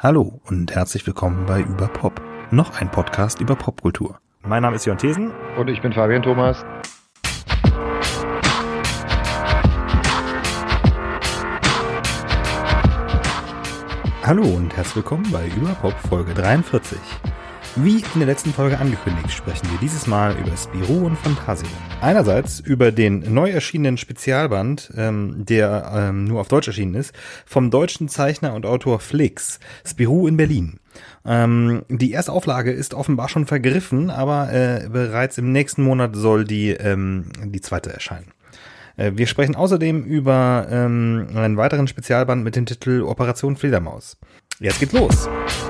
Hallo und herzlich willkommen bei Überpop, noch ein Podcast über Popkultur. Mein Name ist Jörn Thesen. Und ich bin Fabian Thomas. Hallo und herzlich willkommen bei Überpop Folge 43. Wie in der letzten Folge angekündigt, sprechen wir dieses Mal über Spirou und Fantasio. Einerseits über den neu erschienenen Spezialband, der nur auf Deutsch erschienen ist, vom deutschen Zeichner und Autor Flix, Spirou in Berlin. Die erste Auflage ist offenbar schon vergriffen, aber bereits im nächsten Monat soll die zweite erscheinen. Wir sprechen außerdem über einen weiteren Spezialband mit dem Titel Operation Fledermaus. Jetzt geht's los!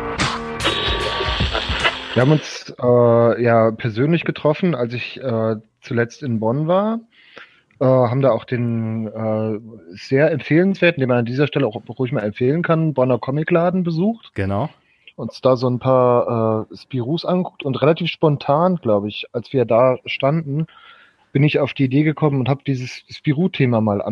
Wir haben uns persönlich getroffen, als ich zuletzt in Bonn war. Haben da auch den sehr empfehlenswerten, den man an dieser Stelle auch ruhig mal empfehlen kann, Bonner Comicladen besucht. Genau. Uns da so ein paar Spirous angeguckt und relativ spontan, glaube ich, als wir da standen, bin ich auf die Idee gekommen und habe dieses Spirou-Thema mal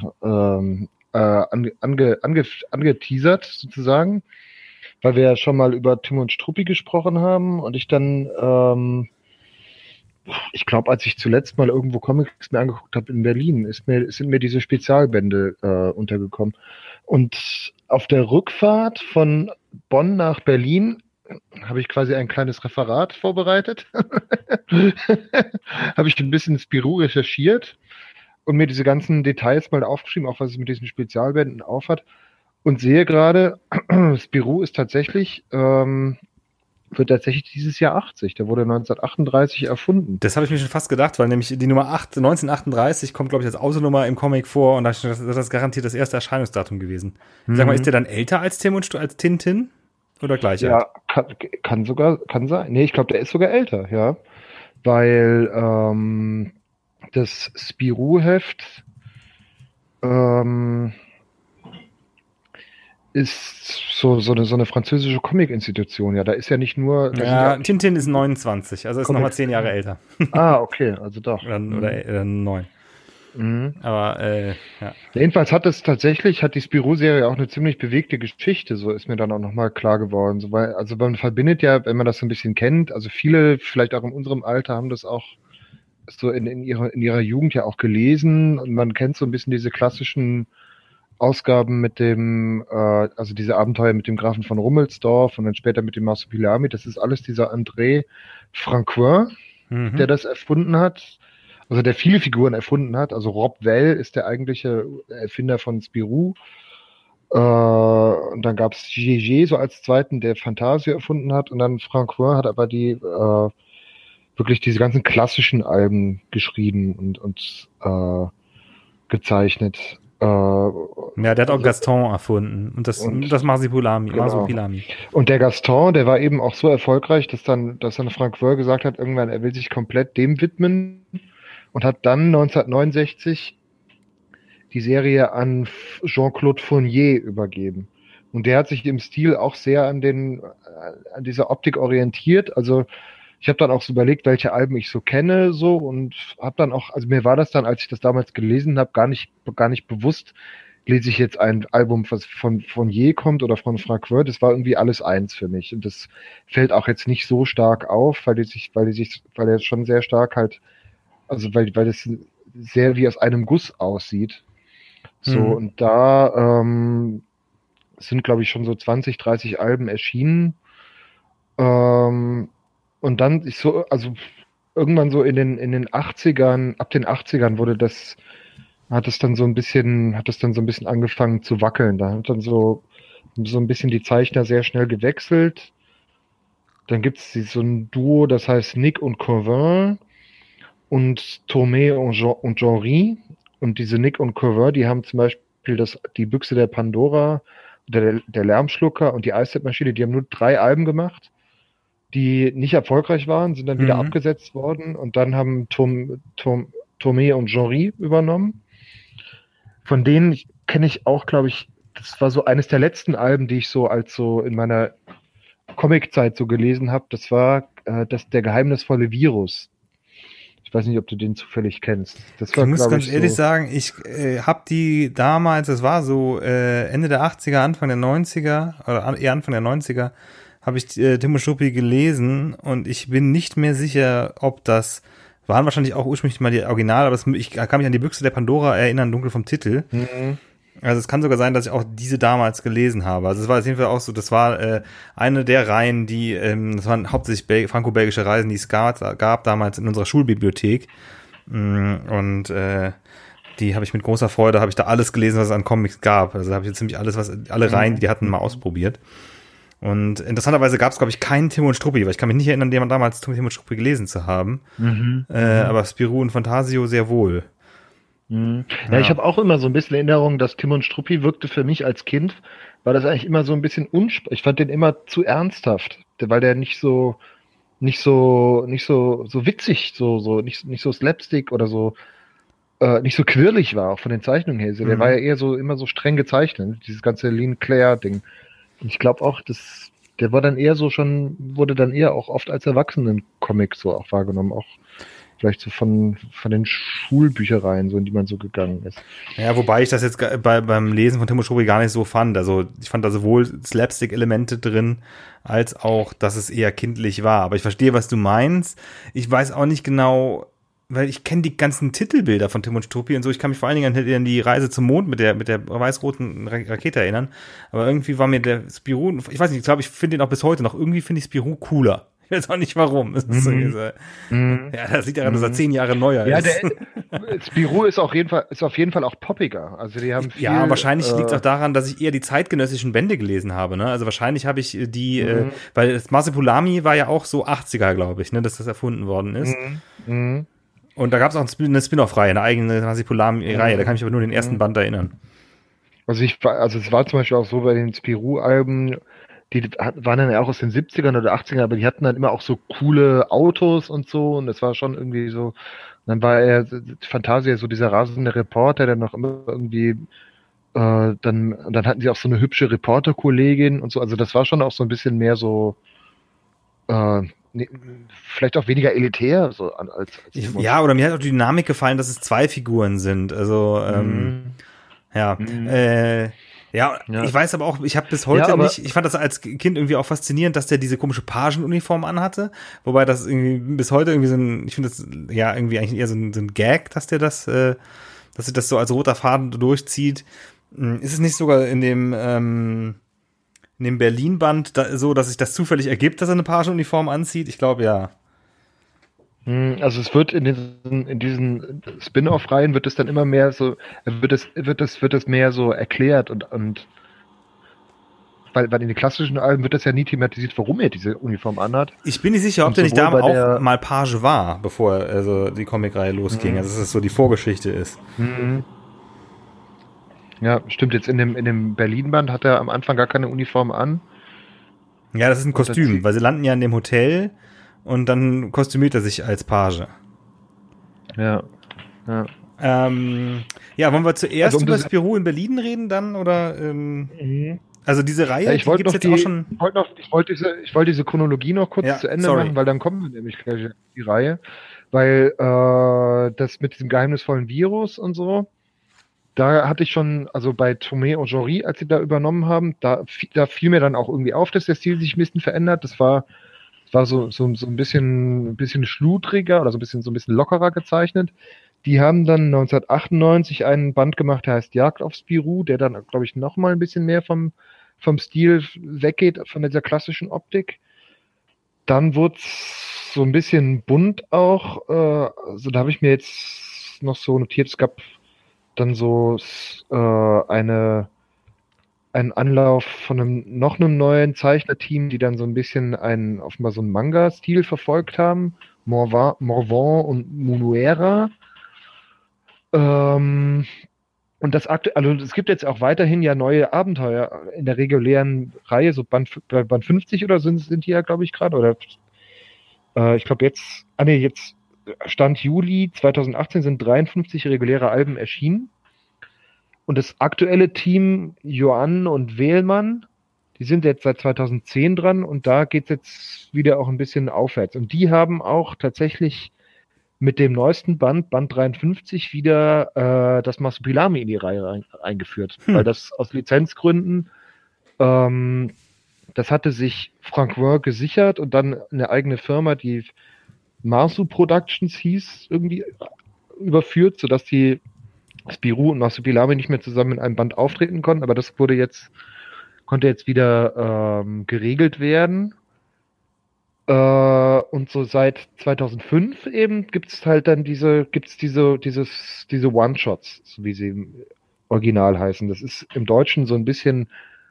angeteasert, sozusagen. Weil wir ja schon mal über Tim und Struppi gesprochen haben und ich dann, ich glaube, als ich zuletzt mal irgendwo Comics mir angeguckt habe in Berlin, sind mir diese Spezialbände untergekommen. Und auf der Rückfahrt von Bonn nach Berlin habe ich quasi ein kleines Referat vorbereitet. Habe ich ein bisschen Spirou recherchiert und mir diese ganzen Details mal aufgeschrieben, auch was es mit diesen Spezialbänden aufhat. Und sehe gerade, Spirou ist tatsächlich, wird tatsächlich dieses Jahr 80. Der wurde 1938 erfunden. Das habe ich mir schon fast gedacht, weil nämlich die Nummer 8, 1938 kommt, glaube ich, als Außernummer im Comic vor und das ist garantiert das erste Erscheinungsdatum gewesen. Sag mal, ist der dann älter als Tim und als Tintin? Oder gleich alt? Ja, kann sein. Nee, ich glaube, der ist sogar älter, ja. Weil das Spirou-Heft ist so eine französische Comic-Institution, ja. Da ist ja nicht nur... Ja, Tintin ist 29, also ist nochmal 10 Jahre älter. Ah, okay, also doch. Oder 9. Mhm. Aber, ja. Jedenfalls hat die Spirou-Serie auch eine ziemlich bewegte Geschichte, so ist mir dann auch nochmal klar geworden. So, weil, also man verbindet ja, wenn man das so ein bisschen kennt, also viele, vielleicht auch in unserem Alter, haben das auch so in ihrer Jugend ja auch gelesen und man kennt so ein bisschen diese klassischen Ausgaben mit dem, also diese Abenteuer mit dem Grafen von Rummelsdorf und dann später mit dem Marsupilami, das ist alles dieser André Francois, der das erfunden hat, also der viele Figuren erfunden hat. Also Rob Well ist der eigentliche Erfinder von Spirou. Und dann gab es Gégé so als zweiten, der Fantasio erfunden hat. Und dann Francois hat aber wirklich diese ganzen klassischen Alben geschrieben und gezeichnet. Ja, der hat auch Gaston erfunden und das Marsupilami. Genau. Marsupilami. Und der Gaston, der war eben auch so erfolgreich, dass dann Frank Wörl gesagt hat, irgendwann, er will sich komplett dem widmen und hat dann 1969 die Serie an Jean-Claude Fournier übergeben. Und der hat sich im Stil auch sehr an dieser Optik orientiert. Also ich habe dann auch so überlegt, welche Alben ich so kenne, so, und habe dann auch, also mir war das dann, als ich das damals gelesen habe, gar nicht bewusst, lese ich jetzt ein Album, was von Je kommt oder von Frank Wörth. Das war irgendwie alles eins für mich. Und das fällt auch jetzt nicht so stark auf, weil er schon sehr stark halt, also weil das sehr wie aus einem Guss aussieht. So, und da sind, glaube ich, schon so 20, 30 Alben erschienen. Und dann ist so, also irgendwann so in den 80ern, ab den 80ern hat es dann so ein bisschen angefangen zu wackeln. Da hat dann so ein bisschen die Zeichner sehr schnell gewechselt. Dann gibt es so ein Duo, das heißt Nick und Corvin und Tomé und Jean-Ry. Und diese Nick und Corvin, die haben zum Beispiel die Büchse der Pandora, der Lärmschlucker und die Eiszeit-Maschine, die haben nur 3 Alben gemacht, die nicht erfolgreich waren, sind dann wieder abgesetzt worden und dann haben Tomé und Jean-Ry übernommen. Von denen kenne ich auch, glaube ich, das war so eines der letzten Alben, die ich so als so in meiner Comic-Zeit so gelesen habe. Das war der geheimnisvolle Virus Ich weiß nicht, ob du den zufällig kennst. Das Ich war, muss glaube ganz ich, ehrlich so. sagen, ich habe die damals, das war so Ende der 80er, Anfang der 90er, oder eher Anfang der 90er, habe ich Tim und Struppi gelesen und ich bin nicht mehr sicher, ob das waren wahrscheinlich auch ursprünglich mal die Original, aber ich kann mich an die Büchse der Pandora erinnern, dunkel vom Titel. Mhm. Also es kann sogar sein, dass ich auch diese damals gelesen habe. Also es war auf jeden Fall auch so, das war eine der Reihen, die, das waren hauptsächlich franco-belgische Reisen, die es gab damals in unserer Schulbibliothek. Und die habe ich mit großer Freude, habe ich da alles gelesen, was es an Comics gab. Also habe ich ziemlich alles, alle Reihen, die hatten, mal ausprobiert. Und interessanterweise gab es, glaube ich, keinen Tim und Struppi, weil ich kann mich nicht erinnern, jemand damals Tim und Struppi gelesen zu haben. Aber Spirou und Fantasio sehr wohl. Ja, ich habe auch immer so ein bisschen Erinnerung, dass Tim und Struppi wirkte für mich als Kind, war das eigentlich immer so ein bisschen ich fand den immer zu ernsthaft, weil der nicht so witzig, nicht so Slapstick oder so, nicht so quirlig war, auch von den Zeichnungen her. Der war ja eher so, immer so streng gezeichnet, dieses ganze Lean Claire-Ding. Und ich glaube auch, der war dann eher wurde dann eher auch oft als Erwachsenen-Comic so auch wahrgenommen, auch vielleicht so von den Schulbüchereien, so in die man so gegangen ist. Ja, wobei ich das jetzt beim Lesen von Tim und Struppi gar nicht so fand. Also ich fand da sowohl Slapstick-Elemente drin, als auch, dass es eher kindlich war. Aber ich verstehe, was du meinst. Ich weiß auch nicht genau, weil ich kenne die ganzen Titelbilder von Tim und Struppi und so. Ich kann mich vor allen Dingen an die Reise zum Mond mit der weiß-roten Rakete erinnern. Aber irgendwie war mir der Spirou, ich weiß nicht, ich glaube, ich finde ihn auch bis heute noch, irgendwie finde ich Spirou cooler. Ich weiß auch nicht warum. Das ist ja, das liegt daran, dass er 10 Jahre neuer ist. Spirou ist auf jeden Fall auch poppiger. Also die haben viel, ja, wahrscheinlich liegt es auch daran, dass ich eher die zeitgenössischen Bände gelesen habe. Ne? Also wahrscheinlich habe ich weil das Masipulami war ja auch so 80er, glaube ich, ne, dass das erfunden worden ist. Und da gab es auch eine Spin-off-Reihe, eine eigene Masipulami-Reihe. Da kann ich mich aber nur den ersten Band erinnern. Also es war zum Beispiel auch so bei den Spirou-Alben, die waren dann ja auch aus den 70ern oder 80ern, aber die hatten dann immer auch so coole Autos und so und das war schon irgendwie so, und dann war er Fantasia so dieser rasende Reporter, der noch immer irgendwie dann hatten sie auch so eine hübsche Reporterkollegin und so, also das war schon auch so ein bisschen mehr so vielleicht auch weniger elitär so als ja, oder mir hat auch die Dynamik gefallen, dass es 2 Figuren sind, also ja, ich weiß aber auch, ich habe bis heute nicht, ich fand das als Kind irgendwie auch faszinierend, dass der diese komische Pagenuniform anhatte, wobei das irgendwie bis heute irgendwie so ein, ich finde das ja irgendwie eigentlich eher so ein Gag, dass dass er das so als roter Faden durchzieht. Ist es nicht sogar in dem Berlin-Band so, dass sich das zufällig ergibt, dass er eine Pagenuniform anzieht? Ich glaube, ja. Also es wird in diesen Spin-off-Reihen wird es dann immer mehr so, wird es mehr so erklärt und weil in den klassischen Alben wird das ja nie thematisiert, warum er diese Uniform anhat. Ich bin nicht sicher, ob der nicht da auch mal Page war, bevor also die Comicreihe losging, also dass es so die Vorgeschichte ist. Ja, stimmt, jetzt in dem Berlin-Band hat er am Anfang gar keine Uniform an. Ja, das ist ein Kostüm, weil sie landen ja in dem Hotel und dann kostümiert er sich als Page. Ja. Wollen wir zuerst über Spirou in Berlin reden dann, oder? Also diese Reihe, ich wollte diese Chronologie noch kurz zu Ende machen, weil dann kommen wir nämlich gleich auf die Reihe. Weil das mit diesem geheimnisvollen Virus und so, da hatte ich schon, also bei Tomé und Jory, als sie da übernommen haben, da fiel mir dann auch irgendwie auf, dass der Stil sich ein bisschen verändert. Das war so ein bisschen schludriger oder so ein bisschen lockerer gezeichnet. Die haben dann 1998 einen Band gemacht, der heißt Jagd auf Spirou, der dann, glaube ich, noch mal ein bisschen mehr vom Stil weggeht, von dieser klassischen Optik. Dann wurde es so ein bisschen bunt auch. Also da habe ich mir jetzt noch so notiert, es gab dann so einen Anlauf von noch einem neuen Zeichnerteam, die dann so ein bisschen offenbar so einen Manga-Stil verfolgt haben. Morvan und Munuera. Und also es gibt jetzt auch weiterhin ja neue Abenteuer in der regulären Reihe, so Band 50 oder sind die ja, glaube ich, gerade, oder ich glaube jetzt Stand Juli 2018 sind 53 reguläre Alben erschienen. Und das aktuelle Team Joann und Wehlmann, die sind jetzt seit 2010 dran und da geht es jetzt wieder auch ein bisschen aufwärts. Und die haben auch tatsächlich mit dem neuesten Band 53, wieder das Marsupilami in die Reihe eingeführt. Weil das aus Lizenzgründen, das hatte sich Frank Wörth gesichert und dann eine eigene Firma, die Marsu Productions hieß, irgendwie überführt, sodass die Spirou und Marsupilami nicht mehr zusammen in einem Band auftreten konnten, aber das konnte jetzt wieder geregelt werden. Und so seit 2005 eben gibt's halt dann diese One-Shots, so wie sie im Original heißen. Das ist im Deutschen so ein bisschen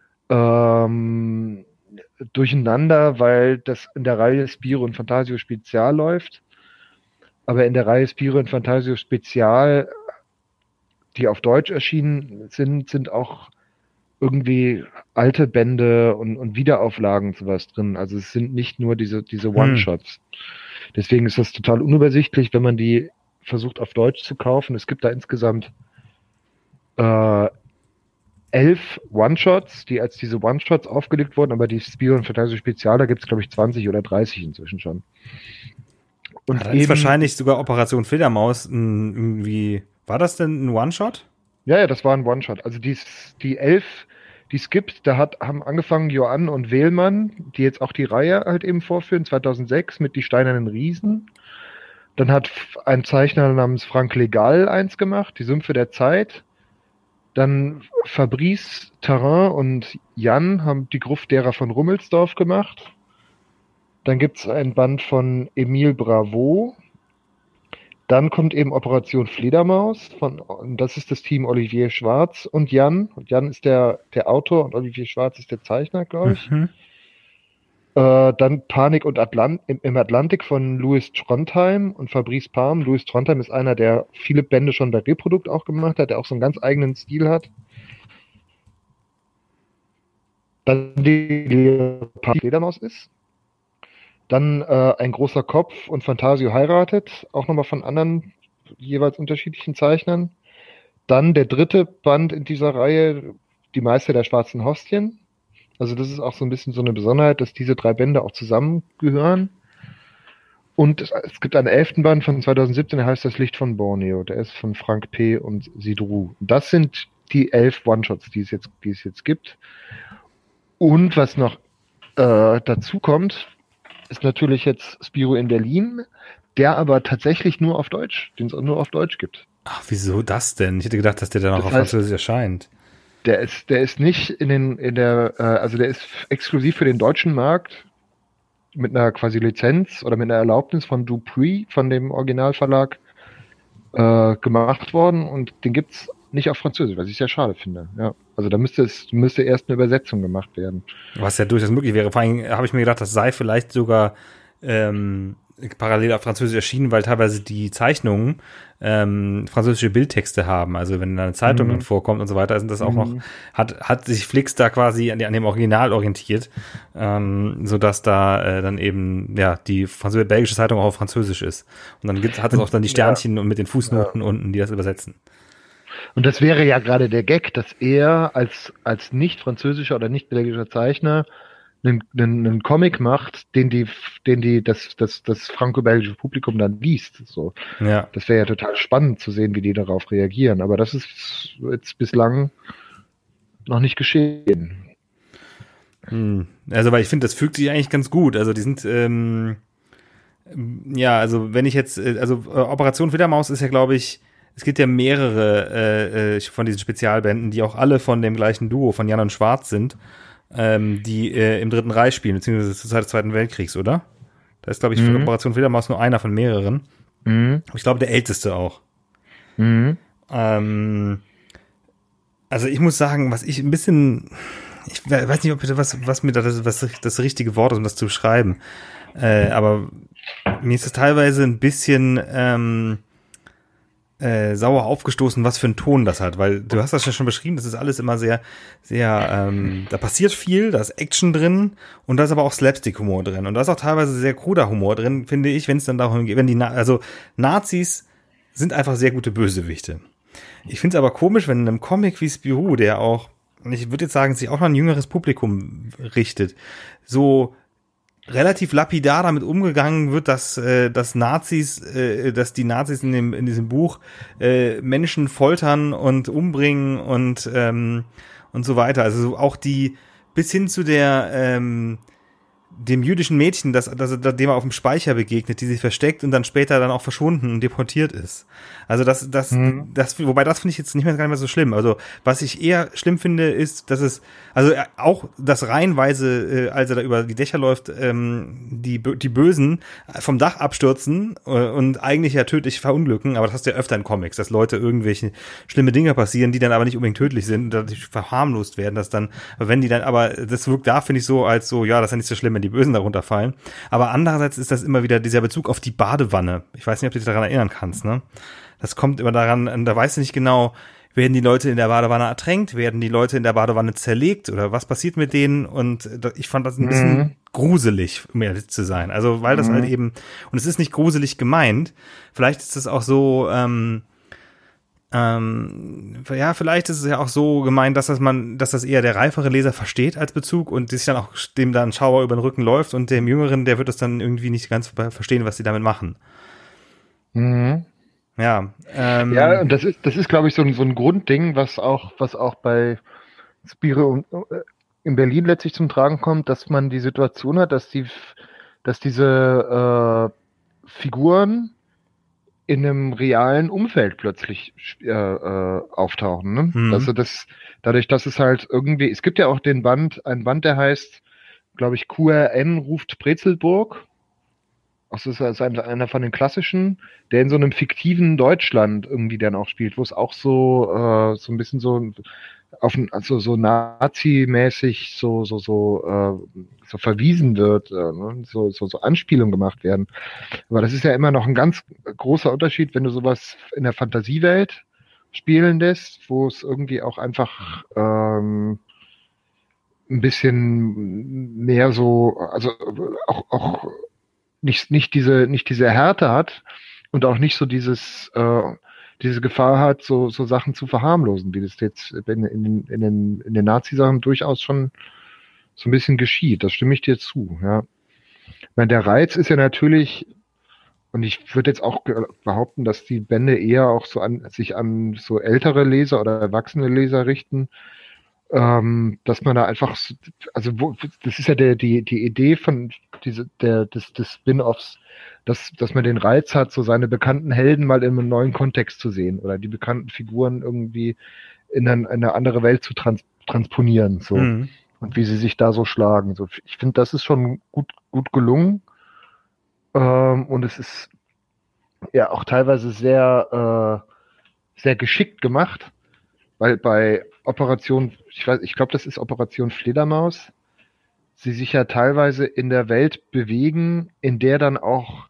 durcheinander, weil das in der Reihe Spiro und Fantasio Spezial läuft. Aber in der Reihe Spiro und Fantasio Spezial, die auf Deutsch erschienen sind auch irgendwie alte Bände und Wiederauflagen und sowas drin. Also es sind nicht nur diese One-Shots. Deswegen ist das total unübersichtlich, wenn man die versucht auf Deutsch zu kaufen. Es gibt da insgesamt 11 One-Shots, die als diese One-Shots aufgelegt wurden, aber die Spiro und Fantasio Spezial, da gibt es, glaube ich, 20 oder 30 inzwischen schon. Und da ist wahrscheinlich sogar Operation Fledermaus irgendwie, war das denn ein One-Shot? Ja, das war ein One-Shot. Also die 11, die es gibt, haben angefangen Joann und Wehlmann, die jetzt auch die Reihe halt eben vorführen, 2006 mit Die Steinernen Riesen. Dann hat ein Zeichner namens Frank Legal eins gemacht, Die Sümpfe der Zeit. Dann Fabrice Terrain und Jan haben Die Gruft derer von Rummelsdorf gemacht. Dann gibt es ein Band von Emile Bravo. Dann kommt eben Operation Fledermaus, das ist das Team Olivier Schwarz und Jan. Und Jan ist der Autor und Olivier Schwarz ist der Zeichner, glaube ich. Dann Panik und im Atlantik von Louis Trondheim und Fabrice Palm. Louis Trondheim ist einer, der viele Bände schon bei Reprodukt auch gemacht hat, der auch so einen ganz eigenen Stil hat. Dann die Fledermaus ist. Dann Ein großer Kopf und Fantasio heiratet, auch nochmal von anderen jeweils unterschiedlichen Zeichnern. Dann der dritte Band in dieser Reihe, Die Meister der schwarzen Hostien. Also das ist auch so ein bisschen so eine Besonderheit, dass diese 3 Bände auch zusammengehören. Und es gibt einen 11. Band von 2017, der heißt Das Licht von Borneo. Der ist von Frank P. und Sidru. Das sind die 11 One-Shots, die es jetzt gibt. Und was noch dazu kommt, ist natürlich jetzt Spiro in Berlin, der aber tatsächlich den es nur auf Deutsch gibt. Ach, wieso das denn? Ich hätte gedacht, dass der dann auch auf Französisch erscheint. Der ist nicht also der ist exklusiv für den deutschen Markt mit einer quasi Lizenz oder mit einer Erlaubnis von Dupuis, von dem Originalverlag, gemacht worden und den gibt's nicht auf Französisch, was ich sehr schade finde. Ja, also da müsste erst eine Übersetzung gemacht werden. Was ja durchaus möglich wäre. Vor allem habe ich mir gedacht, das sei vielleicht sogar parallel auf Französisch erschienen, weil teilweise die Zeichnungen französische Bildtexte haben. Also wenn da eine Zeitung drin vorkommt und so weiter, sind das auch noch, hat sich Flix da quasi an dem Original orientiert, sodass da dann eben die belgische Zeitung auch auf Französisch ist. Und dann hat es auch dann die Sternchen und mit den Fußnoten unten, die das übersetzen. Und das wäre ja gerade der Gag, dass er als nicht französischer oder nicht belgischer Zeichner einen Comic macht, den das franco-belgische Publikum dann liest. So. Ja. Das wäre ja total spannend zu sehen, wie die darauf reagieren. Aber das ist jetzt bislang noch nicht geschehen. Also, weil ich finde, das fügt sich eigentlich ganz gut. Also, die sind, also wenn ich jetzt, Operation Fledermaus ist ja, glaube ich, es gibt ja mehrere von diesen Spezialbänden, die auch alle von dem gleichen Duo, von Jan und Schwarz sind, die im Dritten Reich spielen, beziehungsweise zur Zeit des Zweiten Weltkriegs, oder? Da ist, glaube ich, für Operation Fledermaus nur einer von mehreren. Ich glaube, der älteste auch. Also ich muss sagen, was ich ein bisschen, ich weiß nicht, ob was mir das richtige Wort ist, um das zu beschreiben, aber mir ist es teilweise ein bisschen sauer aufgestoßen, was für einen Ton das hat, weil du hast das ja schon beschrieben, das ist alles immer sehr, sehr, da passiert viel, da ist Action drin und da ist aber auch Slapstick-Humor drin und da ist auch teilweise sehr kruder Humor drin, finde ich, wenn es dann darum geht, also Nazis sind einfach sehr gute Bösewichte. Ich finde es aber komisch, wenn in einem Comic wie Spirou, der auch, und ich würde jetzt sagen, sich auch noch ein jüngeres Publikum richtet, so relativ lapidar damit umgegangen wird, dass die Nazis in diesem Buch Menschen foltern und umbringen und so weiter. Also auch die bis hin zu dem jüdischen Mädchen, dem er auf dem Speicher begegnet, die sich versteckt und dann später dann auch verschwunden und deportiert ist. Also wobei das finde ich jetzt gar nicht mehr so schlimm. Also was ich eher schlimm finde, ist, dass es, also auch das reihenweise, als er da über die Dächer läuft, die Bösen vom Dach abstürzen und eigentlich ja tödlich verunglücken, aber das hast du ja öfter in Comics, dass Leute irgendwelche schlimme Dinge passieren, die dann aber nicht unbedingt tödlich sind und dadurch verharmlost werden, dass dann, aber das wirkt da, finde ich, so als so, ja, das ist ja nicht so schlimm, wenn die Bösen darunter fallen. Aber andererseits ist das immer wieder dieser Bezug auf die Badewanne. Ich weiß nicht, ob du dich daran erinnern kannst, ne? Das kommt immer daran, da weißt du nicht genau, werden die Leute in der Badewanne ertränkt, werden die Leute in der Badewanne zerlegt oder was passiert mit denen? Und ich fand das ein bisschen gruselig, um ehrlich zu sein. Also, weil das halt eben, und es ist nicht gruselig gemeint, vielleicht ist es auch so, vielleicht ist es ja auch so gemeint, dass das eher der reifere Leser versteht als Bezug und sich dann auch dem dann Schauer über den Rücken läuft und dem Jüngeren, der wird das dann irgendwie nicht ganz verstehen, was sie damit machen. Mhm. Ja. Ja, und das ist, glaube ich, so ein Grundding, was auch bei Spiro in Berlin letztlich zum Tragen kommt, dass man die Situation hat, dass diese Figuren in einem realen Umfeld plötzlich auftauchen. Ne? Also dadurch, dass es halt irgendwie, es gibt ja auch ein Band, der heißt, glaube ich, QRN ruft Brezelburg. Also das ist einer von den klassischen, der in so einem fiktiven Deutschland irgendwie dann auch spielt, wo es auch so ein bisschen so so Nazi-mäßig so verwiesen wird, ne? so Anspielungen gemacht werden. Aber das ist ja immer noch ein ganz großer Unterschied, wenn du sowas in der Fantasiewelt spielen lässt, wo es irgendwie auch einfach ein bisschen mehr so, also auch nicht diese Härte hat und auch nicht so diese Gefahr hat, so Sachen zu verharmlosen, wie das jetzt in den Nazi-Sachen durchaus schon so ein bisschen geschieht. Das stimme ich dir zu, ja. Ich meine, der Reiz ist ja natürlich, und ich würde jetzt auch behaupten, dass die Bände eher auch sich an so ältere Leser oder erwachsene Leser richten, dass man da einfach, also das ist ja die Idee von des Spin-offs, dass man den Reiz hat, so seine bekannten Helden mal in einem neuen Kontext zu sehen oder die bekannten Figuren irgendwie in eine andere Welt zu transponieren, so. Und wie sie sich da so schlagen. So, ich finde, das ist schon gut gelungen. Und es ist ja auch teilweise sehr geschickt gemacht, weil bei ich glaube, das ist Operation Fledermaus, sie sich ja teilweise in der Welt bewegen, in der dann auch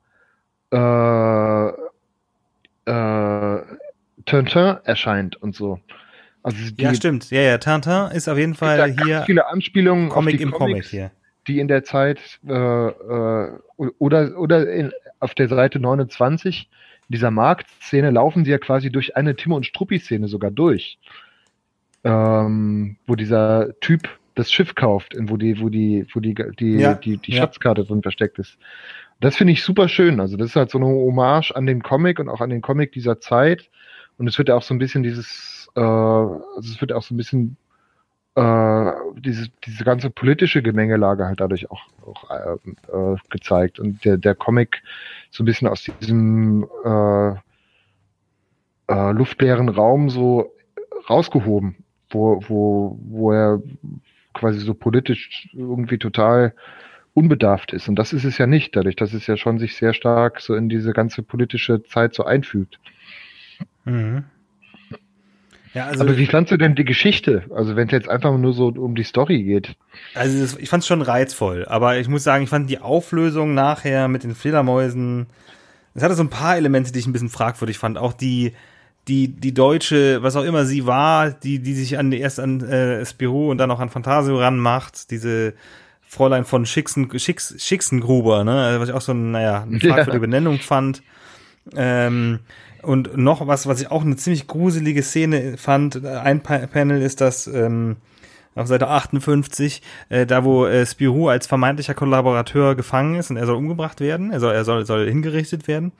Tintin erscheint und so. Also ja, stimmt. Ja, Tintin ist auf jeden Fall hier ganz viele Anspielungen Comic auf die im Comics, Comic hier, die in der Zeit auf der Seite 29 in dieser Marktszene laufen sie ja quasi durch eine Tim und Struppi-Szene sogar durch, wo dieser Typ das Schiff kauft und wo die Schatzkarte drin versteckt ist. Das finde ich super schön. Also das ist halt so eine Hommage an den Comic und auch an den Comic dieser Zeit. Und es wird ja auch so ein bisschen diese ganze politische Gemengelage halt dadurch auch gezeigt. Und der Comic so ein bisschen aus diesem luftleeren Raum so rausgehoben, wo er quasi so politisch irgendwie total unbedarft ist. Und das ist es ja nicht, dadurch, dass es ja schon sich sehr stark so in diese ganze politische Zeit so einfügt. Mhm. Ja, also aber wie fandst du denn die Geschichte? Also wenn es jetzt einfach nur so um die Story geht. Also ich fand es schon reizvoll, aber ich muss sagen, ich fand die Auflösung nachher mit den Fledermäusen, es hatte so ein paar Elemente, die ich ein bisschen fragwürdig fand. Auch die deutsche, was auch immer sie war, die sich erst an Spirou und dann auch an Phantasio ranmacht, diese Fräulein von Schicksengruber, ne? Was ich auch so eine fragwürdige Benennung fand. Und noch was ich auch eine ziemlich gruselige Szene fand, ein Panel ist, dass auf Seite 58, da wo Spirou als vermeintlicher Kollaborateur gefangen ist und er soll umgebracht werden, er soll hingerichtet werden.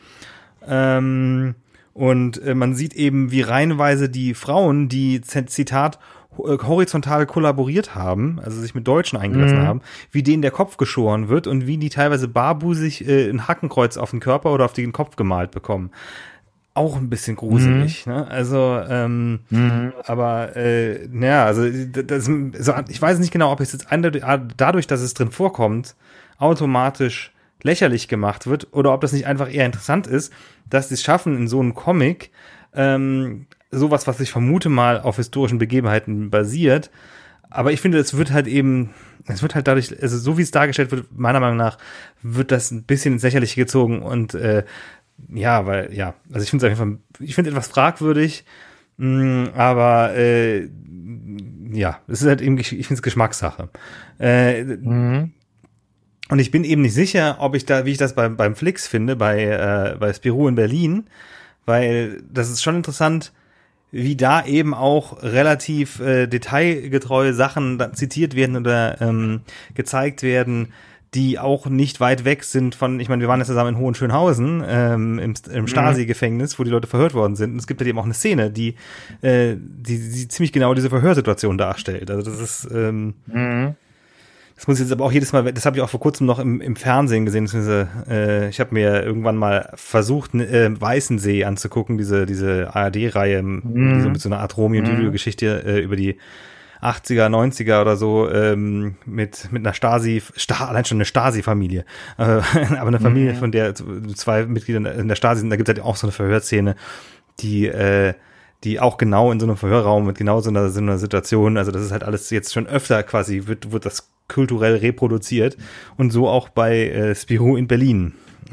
Und man sieht eben, wie reihenweise die Frauen, die, Zitat, horizontal kollaboriert haben, also sich mit Deutschen eingelassen haben, wie denen der Kopf geschoren wird und wie die teilweise barbusig ein Hakenkreuz auf den Körper oder auf den Kopf gemalt bekommen. Auch ein bisschen gruselig, ne? Also, aber naja, also ich weiß nicht genau, ob es jetzt dadurch, dass es drin vorkommt, automatisch lächerlich gemacht wird oder ob das nicht einfach eher interessant ist, dass sie es schaffen, in so einem Comic sowas, was ich vermute mal auf historischen Begebenheiten basiert. Aber ich finde, es wird halt dadurch, also so wie es dargestellt wird, meiner Meinung nach, wird das ein bisschen ins Lächerliche gezogen und also ich finde es auf jeden Fall, etwas fragwürdig, aber es ist halt eben, ich finde es Geschmackssache. Und ich bin eben nicht sicher, wie ich das beim Flix finde, bei Spirou in Berlin, weil das ist schon interessant, wie da eben auch relativ detailgetreue Sachen zitiert werden oder gezeigt werden, die auch nicht weit weg sind von, ich meine, wir waren jetzt zusammen in Hohenschönhausen im Stasi-Gefängnis, wo die Leute verhört worden sind. Und es gibt halt eben auch eine Szene, die ziemlich genau diese Verhörsituation darstellt. Also das ist das muss ich jetzt aber auch jedes Mal, das habe ich auch vor kurzem noch im Fernsehen gesehen, ich habe mir irgendwann mal versucht, Weißensee anzugucken, diese ARD-Reihe, die so mit so einer Art Romeo und Julia-Geschichte über die 80er, 90er oder so, mit einer allein schon eine Stasi-Familie, aber eine Familie, von der zwei Mitglieder in der Stasi sind, da gibt es halt auch so eine Verhörszene, die auch genau in so einem Verhörraum mit genau so einer Situation, also das ist halt alles jetzt schon öfter quasi, wird das kulturell reproduziert und so auch bei Spirou in Berlin.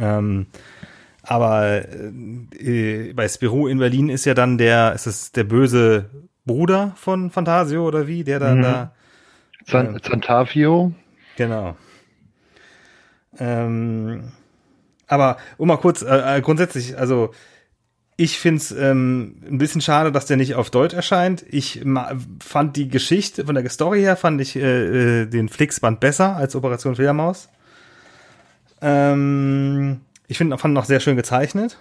Aber bei Spirou in Berlin ist ja dann ist es der böse Bruder von Fantasio oder wie, der dann da Zantavio. Genau. Aber mal kurz, grundsätzlich, also ich find's ein bisschen schade, dass der nicht auf Deutsch erscheint. Ich fand die Geschichte, von der Story her, fand ich den Flix-Band besser als Operation Fledermaus. Ich fand noch sehr schön gezeichnet.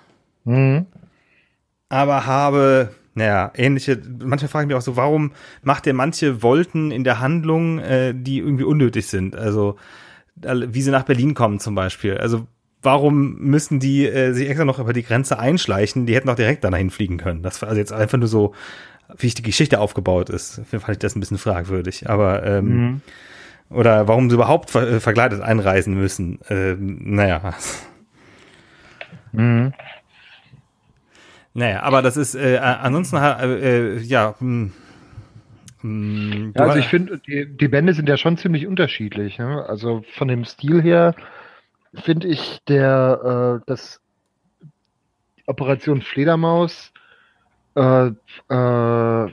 Aber manchmal frage ich mich auch so, warum macht der manche Volten in der Handlung, die irgendwie unnötig sind? Also, wie sie nach Berlin kommen zum Beispiel. Also, warum müssen die sich extra noch über die Grenze einschleichen? Die hätten auch direkt dahin fliegen können. Das war also jetzt einfach nur so, wie die Geschichte aufgebaut ist. Fand ich das ein bisschen fragwürdig. Aber, oder warum sie überhaupt verkleidet einreisen müssen. Naja, aber das ist ansonsten also ich finde, die Bände sind ja schon ziemlich unterschiedlich. Ne? Also von dem Stil her finde ich das Operation Fledermaus also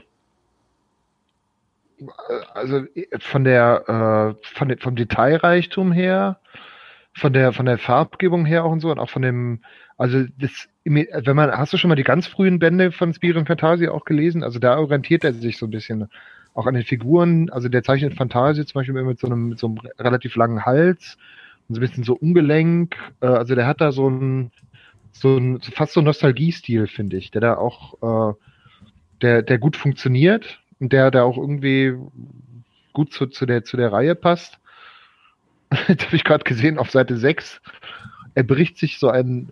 vom Detailreichtum her, von der Farbgebung her auch und so und auch von dem, also hast du schon mal die ganz frühen Bände von Spirou und Fantasia auch gelesen? Also da orientiert er sich so ein bisschen auch an den Figuren. Also der zeichnet Fantasia zum Beispiel mit so einem relativ langen Hals und so ein bisschen so ungelenk. Also der hat da fast so Nostalgie-Stil, finde ich, der da auch der gut funktioniert und der auch irgendwie gut zu der Reihe passt. Jetzt habe ich gerade gesehen, auf Seite 6 erbricht sich so ein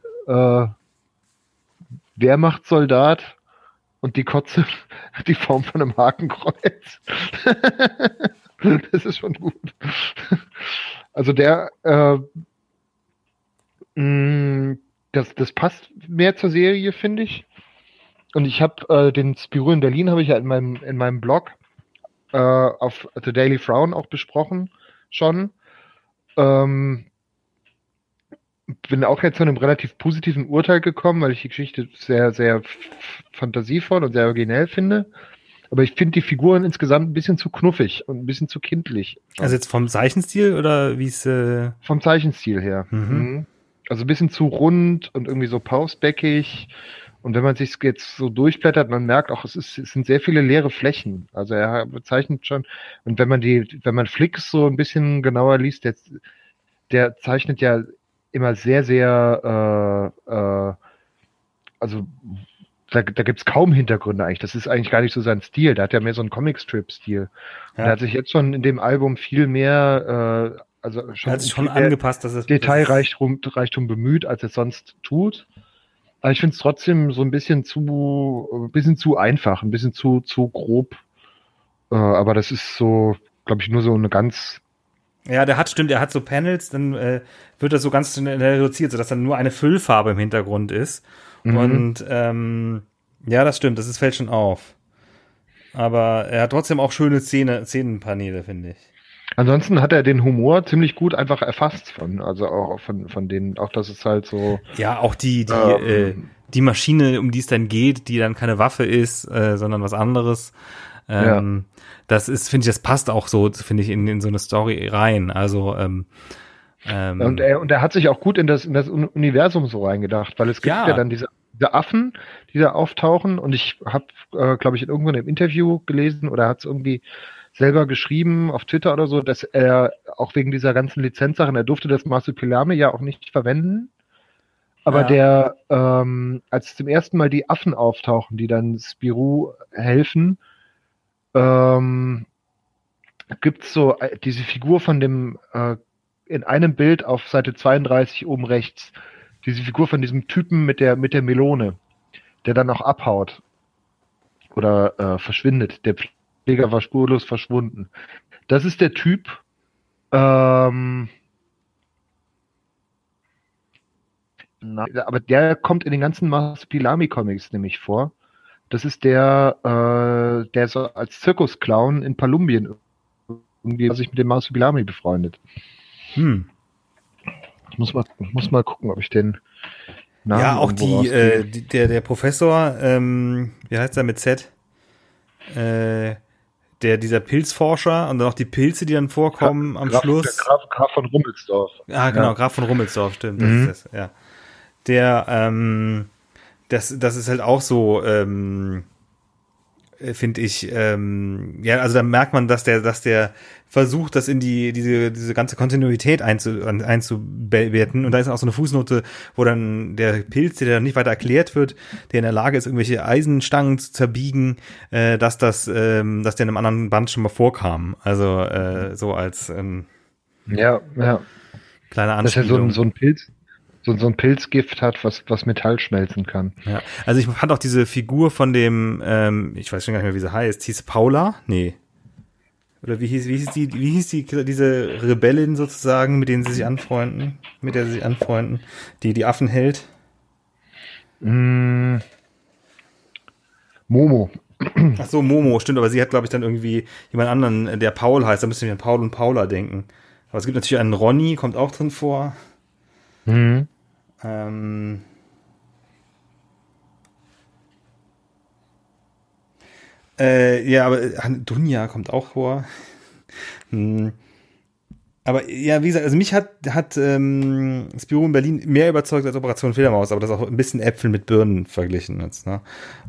Wehrmachtssoldat und die Kotze hat die Form von einem Hakenkreuz. Das ist schon gut. Also das passt mehr zur Serie, finde ich. Und ich habe den Spirou in Berlin habe ich ja in meinem Blog auf The Daily Frown auch besprochen schon. Bin auch jetzt zu einem relativ positiven Urteil gekommen, weil ich die Geschichte sehr, sehr fantasievoll und sehr originell finde. Aber ich finde die Figuren insgesamt ein bisschen zu knuffig und ein bisschen zu kindlich. Also jetzt vom Zeichenstil oder wie es? Vom Zeichenstil her. Also ein bisschen zu rund und irgendwie so pausbäckig Und wenn man sich jetzt so durchblättert, man merkt auch, es sind sehr viele leere Flächen. Also er bezeichnet schon, und wenn man Flicks so ein bisschen genauer liest, der zeichnet ja immer sehr, sehr, also da gibt's kaum Hintergründe eigentlich. Das ist eigentlich gar nicht so sein Stil. Der hat ja mehr so einen Comic-Strip-Stil. Und er hat sich jetzt schon in dem Album viel mehr, also schon, er hat sich schon angepasst, dass es Detailreichtum bemüht, als es sonst tut. Aber ich finde es trotzdem so ein bisschen zu einfach, ein bisschen zu grob. Aber das ist so, glaube ich, nur so eine ganz. Ja, er hat so Panels, dann wird das so ganz schnell reduziert, sodass dann nur eine Füllfarbe im Hintergrund ist. Und ja, das stimmt, fällt schon auf. Aber er hat trotzdem auch schöne Szenenpaneele, finde ich. Ansonsten hat er den Humor ziemlich gut einfach erfasst also auch von denen, auch dass es halt so. Ja, auch die Maschine, um die es dann geht, die dann keine Waffe ist, sondern was anderes. Das finde ich, das passt auch so, finde ich, in so eine Story rein. Also und er hat sich auch gut in das Universum so reingedacht, weil es gibt ja dann diese Affen, die da auftauchen, und ich habe, glaube ich, irgendwo in einem Interview gelesen oder hat es irgendwie selber geschrieben auf Twitter oder so, dass er auch wegen dieser ganzen Lizenzsachen, er durfte das Marsupilami ja auch nicht verwenden, aber als zum ersten Mal die Affen auftauchen, die dann Spirou helfen, gibt's so diese Figur von dem in einem Bild auf Seite 32 oben rechts, diese Figur von diesem Typen mit der Melone, der dann auch abhaut oder verschwindet. Der Pfleger war spurlos verschwunden. Das ist der Typ, aber der kommt in den ganzen Marsupilami-Comics nämlich vor. Das ist der so als Zirkusclown in Palumbien irgendwie sich mit dem Marsupilami befreundet. Ich muss mal gucken, ob ich den Namen. Ja, auch der Professor, wie heißt der mit Z? Dieser Pilzforscher und dann auch die Pilze, die dann vorkommen am Schluss. Der Graf von Rummelsdorf. Ah, genau, ja. Graf von Rummelsdorf, stimmt. Das ist das, ja. Der, das ist halt auch so, finde ich, ja, also da merkt man, dass der versucht, das in diese ganze Kontinuität einzubetten, und da ist auch so eine Fußnote, wo dann der Pilz, der dann nicht weiter erklärt wird, der in der Lage ist, irgendwelche Eisenstangen zu zerbiegen, dass der in einem anderen Band schon mal vorkam, also so als ja kleine Anspielung. Dass er so ein Pilz, so ein Pilzgift hat, was Metall schmelzen kann. Ja, also ich fand auch diese Figur von dem, ich weiß schon gar nicht mehr, wie sie heißt, hieß Paula? Nee. Oder wie hieß diese Rebellin sozusagen, mit der sie sich anfreunden, die Affen hält? Momo. Ach so, Momo, stimmt, aber sie hat, glaube ich, dann irgendwie jemand anderen, der Paul heißt, da müssen wir an Paul und Paula denken. Aber es gibt natürlich einen Ronny, kommt auch drin vor. Ja, aber Dunja kommt auch vor. Aber ja, wie gesagt, also mich hat Spirou in Berlin mehr überzeugt als Operation Fledermaus, aber das auch ein bisschen Äpfel mit Birnen verglichen jetzt, ne?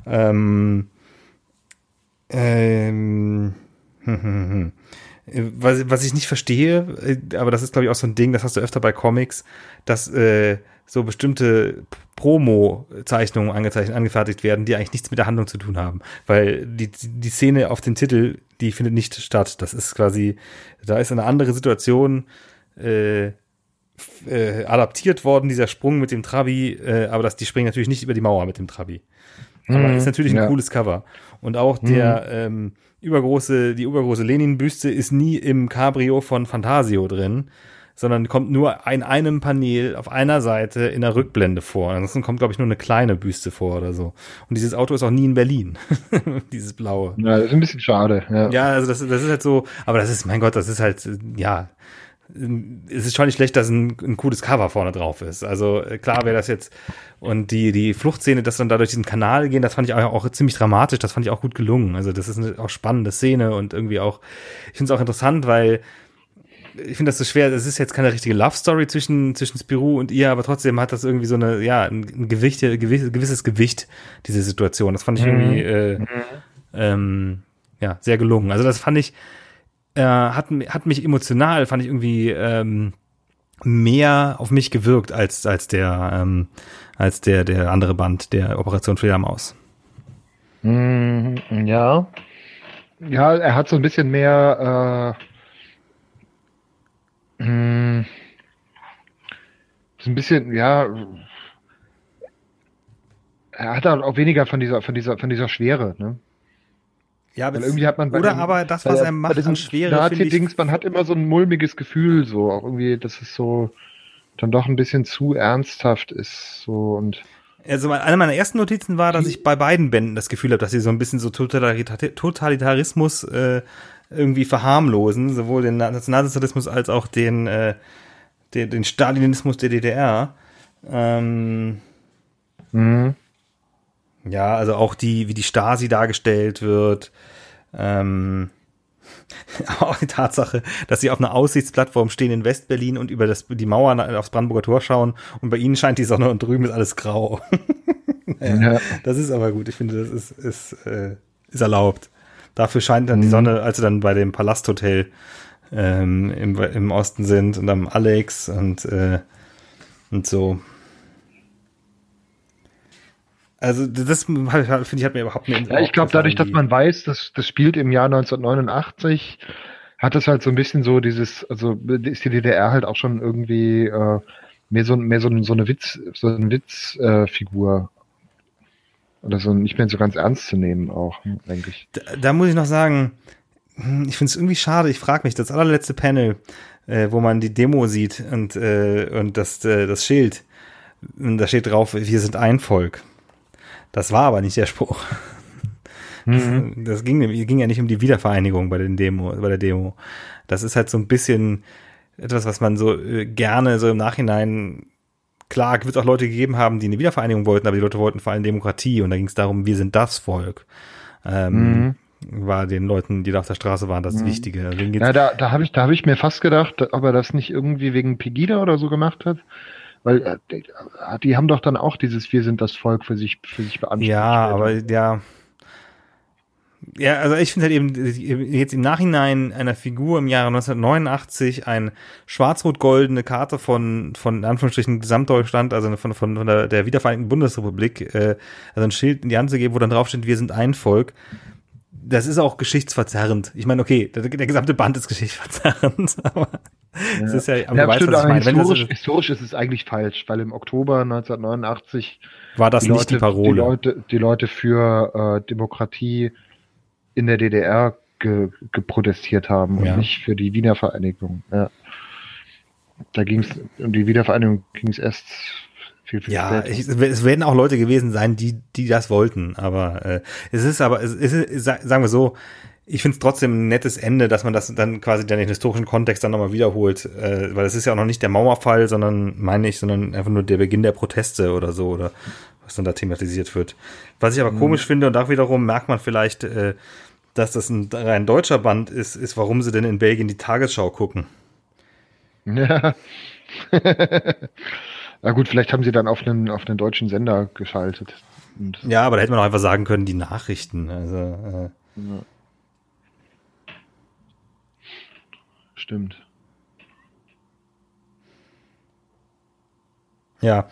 Was ich nicht verstehe, aber das ist, glaube ich, auch so ein Ding, das hast du öfter bei Comics, dass so bestimmte Promo-Zeichnungen angefertigt werden, die eigentlich nichts mit der Handlung zu tun haben. Weil die Szene auf dem Titel, die findet nicht statt. Das ist quasi, da ist eine andere Situation adaptiert worden, dieser Sprung mit dem Trabi, aber die springen natürlich nicht über die Mauer mit dem Trabi. Aber ist natürlich ein cooles Cover. Und auch die übergroße Lenin-Büste ist nie im Cabrio von Fantasio drin, sondern kommt nur in einem Panel auf einer Seite in der Rückblende vor. Ansonsten kommt, glaube ich, nur eine kleine Büste vor oder so. Und dieses Auto ist auch nie in Berlin. Dieses blaue. Ja, das ist ein bisschen schade. Ja, also das ist halt so, aber das ist, mein Gott, das ist halt, ja, es ist schon nicht schlecht, dass ein cooles Cover vorne drauf ist. Also klar wäre das jetzt, und die Fluchtszene, dass dann da durch diesen Kanal gehen, das fand ich auch ziemlich dramatisch, das fand ich auch gut gelungen. Also das ist eine auch spannende Szene und irgendwie auch, ich finde es auch interessant, weil ich finde das so schwer, das ist jetzt keine richtige Love-Story zwischen Spirou und ihr, aber trotzdem hat das irgendwie so eine, ja, ein gewisses Gewicht, diese Situation. Das fand ich irgendwie, ja, sehr gelungen. Also das fand ich, hat mich emotional, fand ich irgendwie, mehr auf mich gewirkt als der andere Band, der Operation Fledermaus. Ja. Ja, er hat so ein bisschen mehr, so ein bisschen, ja, er hat auch weniger von dieser Schwere, ne? Ja, Weil irgendwie hat man aber das, was er macht an Schwere, finde ich, man hat immer so ein mulmiges Gefühl, so auch irgendwie, dass es so dann doch ein bisschen zu ernsthaft ist, so und also eine meiner ersten Notizen war, dass ich bei beiden Bänden das Gefühl habe, dass sie so ein bisschen so Totalitarismus irgendwie verharmlosen, sowohl den Nationalsozialismus als auch den Stalinismus der DDR. Ja, also auch wie die Stasi dargestellt wird. Aber auch die Tatsache, dass sie auf einer Aussichtsplattform stehen in Westberlin und über die Mauer aufs Brandenburger Tor schauen und bei ihnen scheint die Sonne und drüben ist alles grau. Ja. Das ist aber gut. Ich finde, das ist erlaubt. Dafür scheint dann die Sonne, als sie dann bei dem Palasthotel im Osten sind und am Alex und so. Also das finde ich hat mir überhaupt nicht. Ja, ich glaube, dadurch, dass man weiß, das spielt im Jahr 1989, hat es halt so ein bisschen so dieses, also ist die DDR halt auch schon irgendwie mehr so eine Witzfigur. Oder so nicht mehr so ganz ernst zu nehmen auch, denke ich. Da muss ich noch sagen, ich finde es irgendwie schade, ich frage mich, das allerletzte Panel, wo man die Demo sieht und das Schild, und da steht drauf, wir sind ein Volk. Das war aber nicht der Spruch. Das ging ja nicht um die Wiedervereinigung bei der Demo. Das ist halt so ein bisschen etwas, was man so gerne so im Nachhinein, klar, wird es auch Leute gegeben haben, die eine Wiedervereinigung wollten, aber die Leute wollten vor allem Demokratie und da ging es darum, wir sind das Volk. War den Leuten, die da auf der Straße waren, das Wichtige. Ja, da habe ich mir fast gedacht, ob er das nicht irgendwie wegen Pegida oder so gemacht hat. Weil die haben doch dann auch dieses Wir sind das Volk für sich beansprucht. Ja, aber ja, also ich finde halt eben jetzt im Nachhinein einer Figur im Jahre 1989 eine schwarz-rot-goldene Karte von in Anführungsstrichen Gesamtdeutschland, also von der wiedervereinigten Bundesrepublik, also ein Schild in die Hand zu geben, wo dann draufsteht, wir sind ein Volk. Das ist auch geschichtsverzerrend. Ich meine, okay, der gesamte Band ist geschichtsverzerrend, aber es ist ja, aber du weißt, was ich meine. Historisch ist es eigentlich falsch, weil im Oktober 1989 war das nicht die Parole. Die Leute für Demokratie in der DDR geprotestiert haben und nicht für die Wiedervereinigung. Ja. Da ging es um die Wiedervereinigung erst viel später. Es werden auch Leute gewesen sein, die das wollten, aber es ist, sagen wir so, ich finde es trotzdem ein nettes Ende, dass man das dann quasi den historischen Kontext dann nochmal wiederholt, weil es ist ja auch noch nicht der Mauerfall, sondern einfach nur der Beginn der Proteste oder so, oder was dann da thematisiert wird. Was ich aber komisch finde, und da wiederum merkt man vielleicht, dass das ein rein deutscher Band ist, warum sie denn in Belgien die Tagesschau gucken. Ja. Na gut, vielleicht haben sie dann auf einen deutschen Sender geschaltet. Ja, aber da hätte man auch einfach sagen können, die Nachrichten. Also, ja. Stimmt. Ja,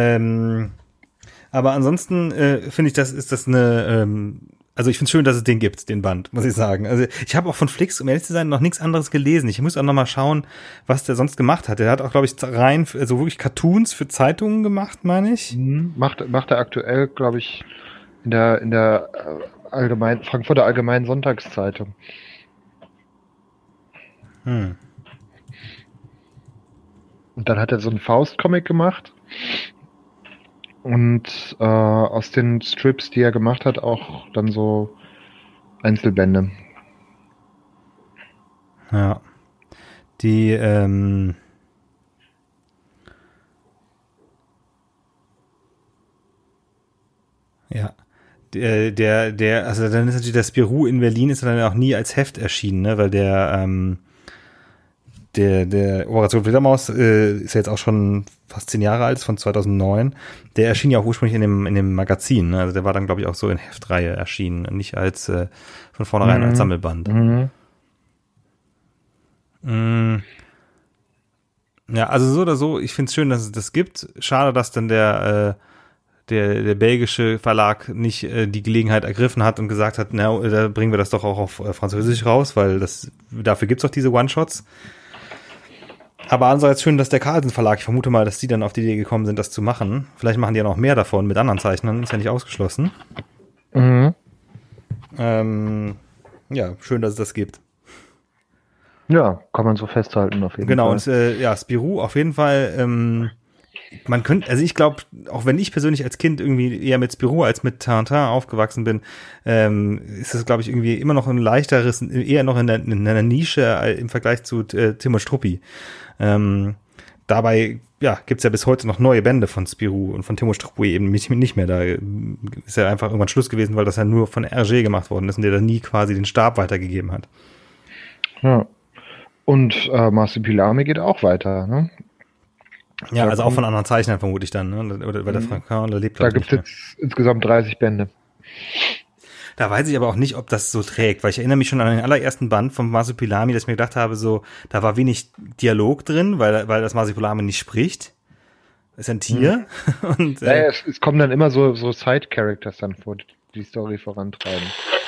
aber ansonsten finde ich, ist das eine, also ich finde es schön, dass es den gibt, den Band, muss ich sagen. Also ich habe auch von Flix, um ehrlich zu sein, noch nichts anderes gelesen. Ich muss auch noch mal schauen, was der sonst gemacht hat. Der hat auch, glaube ich, also wirklich Cartoons für Zeitungen gemacht, meine ich. Macht er aktuell, glaube ich, in der Frankfurter Allgemeinen Sonntagszeitung. Und dann hat er so einen Faust-Comic gemacht. Und aus den Strips, die er gemacht hat, auch dann so Einzelbände. Ja. Die, ja. Also dann ist natürlich der Spirou in Berlin ist dann auch nie als Heft erschienen, ne, weil der der Operation Fledermaus ist ja jetzt auch schon fast 10 Jahre alt, ist von 2009. Der erschien ja auch ursprünglich in dem Magazin. Ne? Also der war dann, glaube ich, auch so in Heftreihe erschienen, nicht als von vornherein als Sammelband. Ja, also so oder so, ich finde es schön, dass es das gibt. Schade, dass dann der belgische Verlag nicht die Gelegenheit ergriffen hat und gesagt hat, na, da bringen wir das doch auch auf Französisch raus, weil dafür gibt's doch diese One-Shots. Aber andererseits schön, dass der Carlsen Verlag, ich vermute mal, dass die dann auf die Idee gekommen sind, das zu machen. Vielleicht machen die ja noch mehr davon mit anderen Zeichnern, ist ja nicht ausgeschlossen. Ja, schön, dass es das gibt. Ja, kann man so festhalten auf jeden Fall. Genau, und Spirou auf jeden Fall, man könnte, also ich glaube, auch wenn ich persönlich als Kind irgendwie eher mit Spirou als mit Tintin aufgewachsen bin, ist es, glaube ich, irgendwie immer noch ein leichteres, eher noch in einer Nische im Vergleich zu Tim und Struppi. Dabei, gibt's ja bis heute noch neue Bände von Spirou und von Tim und Struppi eben nicht mehr. Da ist ja einfach irgendwann Schluss gewesen, weil das ja nur von Hergé gemacht worden ist und der da nie quasi den Stab weitergegeben hat. Ja. Und Marsupilami geht auch weiter, ne? Ja, also auch von anderen Zeichnern vermute ich dann, ne? Oder bei der Franquin, der lebt da gibt's jetzt insgesamt 30 Bände. Da weiß ich aber auch nicht, ob das so trägt, weil ich erinnere mich schon an den allerersten Band vom Marsupilami, dass ich mir gedacht habe, so, da war wenig Dialog drin, weil das Marsupilami nicht spricht. Ist ein Tier. Und, es kommen dann immer so Side-Characters dann vor, die die Story vorantreiben.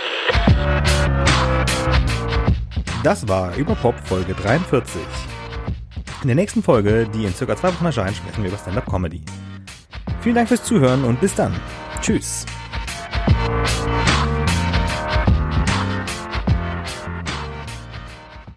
Das war Überpop Folge 43. In der nächsten Folge, die in circa 2 Wochen erscheint, sprechen wir über Stand-Up-Comedy. Vielen Dank fürs Zuhören und bis dann. Tschüss.